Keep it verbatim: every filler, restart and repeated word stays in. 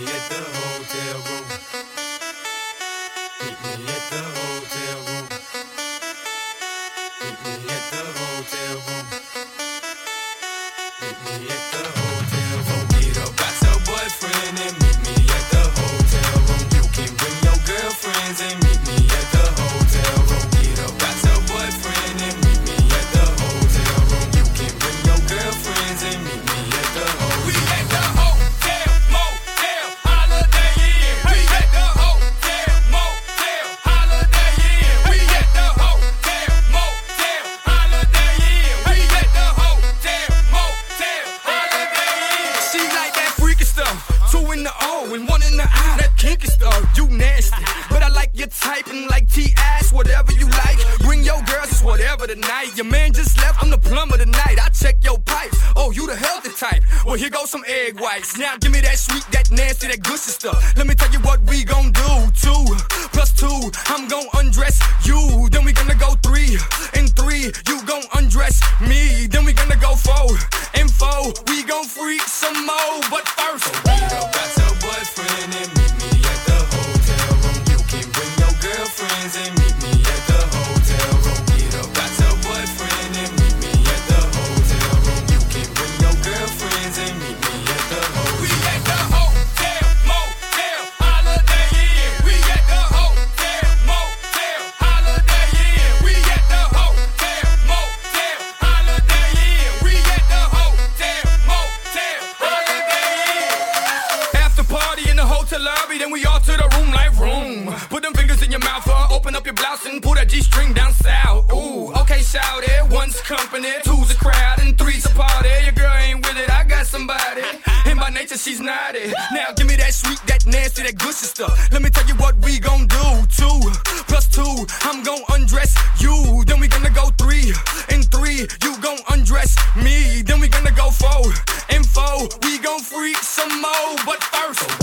me at the hotel room. Meet me at the hotel room. Meet me at the hotel room. Meet me at the hotel room. Get up, got your boyfriend and meet me at the hotel room. You can bring your girlfriends and meet me at the hotel room. Get up, got your boyfriend and meet me at the hotel room. You can bring your girlfriends and meet me at the hotel room. We at the hotel, motel, Holiday Inn. We at the hotel, motel, Holiday Inn. We at the hotel, motel, Holiday Inn. We at the hotel, motel, Holiday Inn. She like that freaky stuff, two in the O and one in the I. That kinky stuff, you nasty, but I like your type and like T-ass, whatever you like. Bring your girls, it's whatever tonight. Your man just left, I'm the plumber tonight. I check your pipes, oh, you the healthy type. Well, here goes some egg whites. Now give me that sweet, that nasty, that gushy stuff. Let me tell you what we gon' do. Two plus two, I'm gon' undress you. Then we gonna go three and three, you gon' undress me. Then we gonna go four and four, we gon' freak some more. But first, meet up, got your boyfriend and meet me at the hotel room. You can bring your girlfriends and meet me at the hotel room. Get up, got your boyfriend and meet me at the hotel room. You can bring your girlfriends and meet me at the hotel room. We at the hotel, motel, Holiday Inn. We at the hotel, motel, Holiday Inn. We at the hotel, motel, Holiday Inn. We at the hotel, motel, Holiday Inn. After party in the hotel lobby, then we all to the room like room. Put them fingers in your mouth, uh, open up your blouse and pull that G-string down south. Ooh, okay, shout it. One's company, two's a crowd, and three's a party. Your girl ain't with it, I got somebody. And by nature, she's naughty. Now give me that sweet, that nasty, that gushy stuff. Let me tell you what we gon' do. Two plus two, I'm gon' undress you. Then we gonna go three and three, you gon' undress me. Then we gonna go four and four, we gon' freak some more. But first,